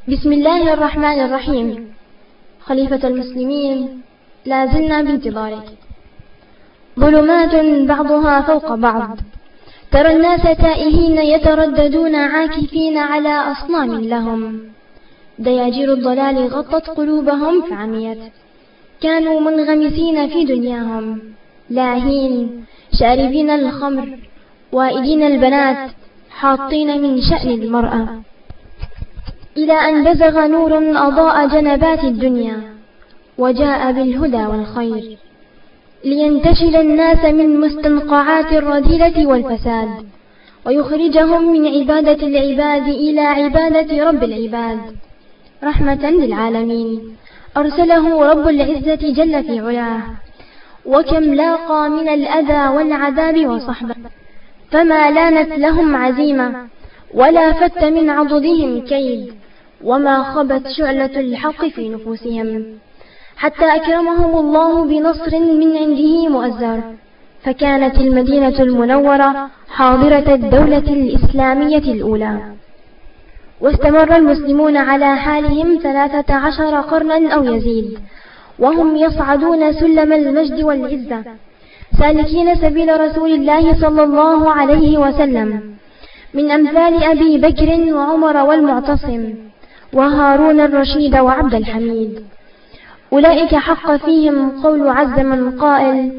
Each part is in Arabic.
بسم الله الرحمن الرحيم. خليفة المسلمين، لا زلنا بانتظارك. ظلمات بعضها فوق بعض، ترى الناس تائهين يترددون عاكفين على أصنام لهم. دياجير الضلال غطت قلوبهم فعميت، كانوا منغمسين في دنياهم، لاهين شاربين الخمر، وائدين البنات، حاطين من شأن المرأة، إلى أن بزغ نور أضاء جنبات الدنيا، وجاء بالهدى والخير، لينتشل الناس من مستنقعات الرذيلة والفساد، ويخرجهم من عبادة العباد إلى عبادة رب العباد. رحمة للعالمين أرسله رب العزة جل في علاه، وكم لاقى من الأذى والعذاب وصحبه، فما لانت لهم عزيمة، ولا فت من عضدهم كيد، وما خبت شعلة الحق في نفوسهم، حتى أكرمهم الله بنصر من عنده مؤزر، فكانت المدينة المنورة حاضرة الدولة الإسلامية الأولى. واستمر المسلمون على حالهم 13 قرنا أو يزيد، وهم يصعدون سلم المجد والعزة، سالكين سبيل رسول الله صلى الله عليه وسلم، من أمثال أبي بكر وعمر والمعتصم وهارون الرشيد وعبد الحميد. أولئك حق فيهم قول عز من قائل: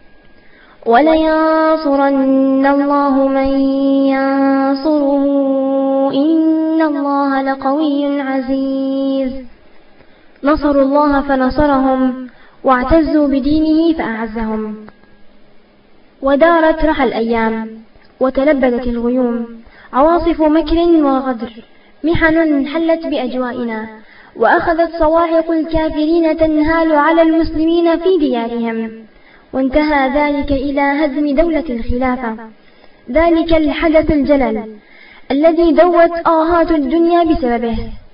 ولينصرن الله من ينصره إن الله لقوي عزيز. نصروا الله فنصرهم، واعتزوا بدينه فأعزهم. ودارت رحى الأيام، وتلبدت الغيوم، عواصف مكر وغدر، محن حلت بأجوائنا، وأخذت صواعق الكافرين تنهال على المسلمين في ديارهم، وانتهى ذلك إلى هدم دولة الخلافة، ذلك الحدث الجلل الذي دوت آهات الدنيا بسببه،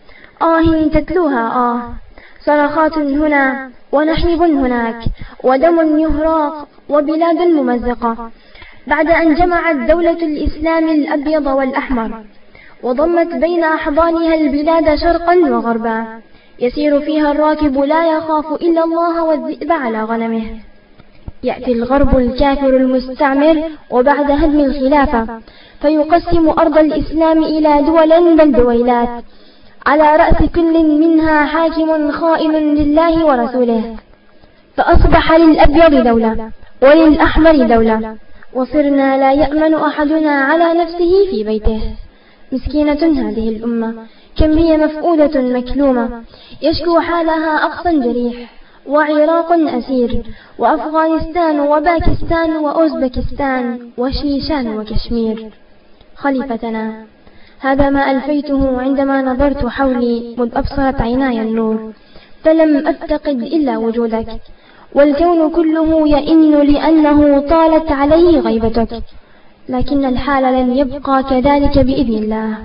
تتلوها صرخات هنا ونحيب هناك، ودم يهراق، وبلاد ممزقة، بعد أن جمعت دولة الإسلام الأبيض والأحمر، وضمت بين أحضانها البلاد شرقا وغربا، يسير فيها الراكب لا يخاف إلا الله والذئب على غنمه. يأتي الغرب الكافر المستعمر وبعد هدم الخلافة فيقسم أرض الإسلام إلى دول بل دويلات، على رأس كل منها حاكم خائن لله ورسوله، فأصبح للأبيض دولة وللأحمر دولة، وصرنا لا يأمن أحدنا على نفسه في بيته. مسكينة هذه الأمة، كم هي مفقودة مكلومة، يشكو حالها أقصى جريح، وعراق أسير، وأفغانستان وباكستان وأوزبكستان وشيشان وكشمير. خليفتنا، هذا ما ألفيته عندما نظرت حولي مذ أبصرت عيناي النور، فلم أفتقد إلا وجودك، والكون كله يئن لأنه طالت عليه غيبتك، لكن الحال لن يبقى كذلك بإذن الله.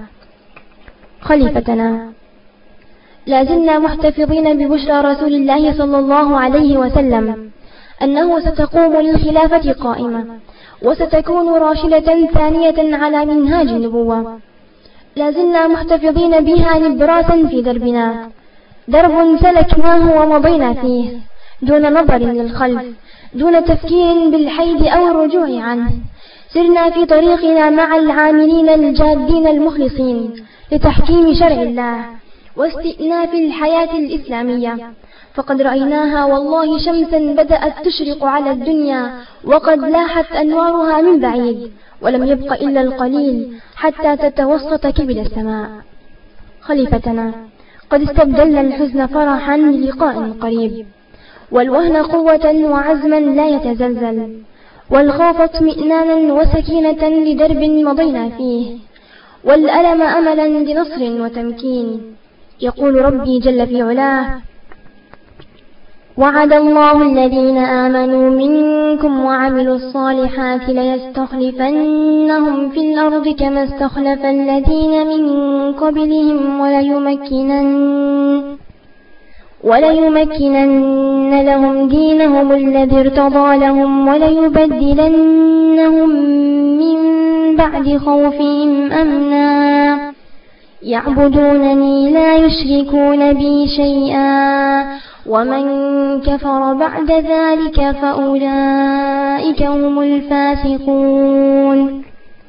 خليفتنا، لا زلنا محتفظين ببشرى رسول الله صلى الله عليه وسلم أنه ستقوم للخلافة قائمة، وستكون راشدة ثانية على منهاج النبوة. لا زلنا محتفظين بها نبراسا في دربنا، درب سلكناه ومضينا فيه دون نظر للخلف، دون تفكير بالحيد أو الرجوع عنه. سرنا في طريقنا مع العاملين الجادين المخلصين لتحكيم شرع الله واستئناف الحياة الإسلامية، فقد رأيناها والله شمسا بدأت تشرق على الدنيا، وقد لاحت أنوارها من بعيد، ولم يبق إلا القليل حتى تتوسط كبد السماء. خليفتنا، قد استبدلنا الحزن فرحا للقاء قريب، والوهن قوة وعزما لا يتزلزل، والخوف اطمئنانا وسكينة لدرب مضينا فيه، والألم أملا لنصر وتمكين. يقول ربي جل في علاه: وعد الله الذين آمنوا منكم وعملوا الصالحات ليستخلفنهم في الأرض كما استخلف الذين من قبلهم وليمكنن لهم دينهم الذي ارتضى لهم وليبدلنهم من بعد خوفهم أمنا يعبدونني لا يشركون بي شيئا ومن كفر بعد ذلك فأولئك هم الفاسقون.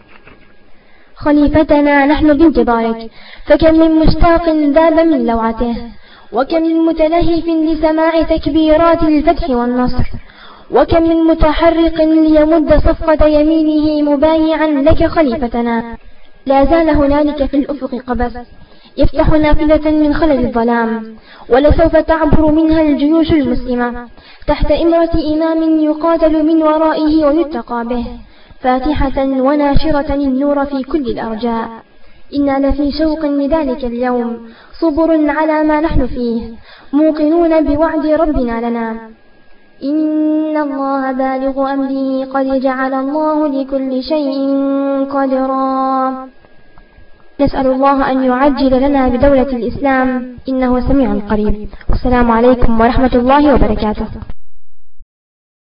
خليفتنا نحن بانتظارك، فكم من مشتاق ذاب من لوعته، وكم من متلهف لسماع تكبيرات الفتح والنصر، وكم من متحرق ليمد صفقة يمينه مبايعا لك خليفتنا. لا زال هنالك في الأفق قبس يفتح نافذة من خلل الظلام، ولسوف تعبر منها الجيوش المسلمة تحت إمرة إمام يقاتل من ورائه ويتقى به، فاتحة وناشرة النور في كل الأرجاء. إنا لفي شوق لذلك اليوم، صبر على ما نحن فيه، موقنون بوعد ربنا لنا. إن الله بالغ أمره، قد جعل الله لكل شيء قدرا. نسأل الله أن يعجل لنا بدولة الإسلام، إنه سميع قريب. والسلام عليكم ورحمة الله وبركاته.